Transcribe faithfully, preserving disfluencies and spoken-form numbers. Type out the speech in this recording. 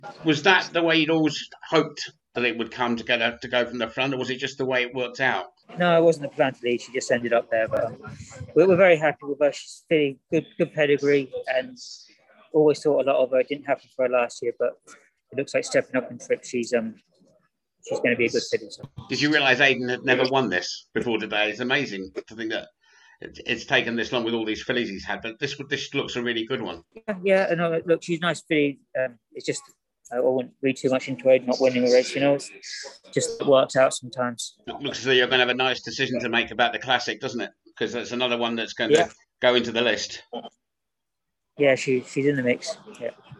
Was that the way you'd always hoped that it would come together to go from the front, or was it just the way it worked out? No, it wasn't a plan to lead. She just ended up there, but um, we're, we're very happy with her. She's really good, good pedigree, and always thought a lot of her. It didn't happen for her last year, but it looks like stepping up in trip. She's um she's going to be a good filly. So. Did you realise Aidan had never won this before today? It's amazing to think that it's taken this long with all these fillies he's had, but this this looks a really good one. Yeah, yeah, and uh, look, she's a nice filly. Um, it's just I wouldn't read too much into it, not winning a race. You know, it's just works out sometimes. It looks as though you're going to have a nice decision to make about the classic, doesn't it? Because that's another one that's going Yeah, to go into the list. yeah, she she's in the mix. Yeah.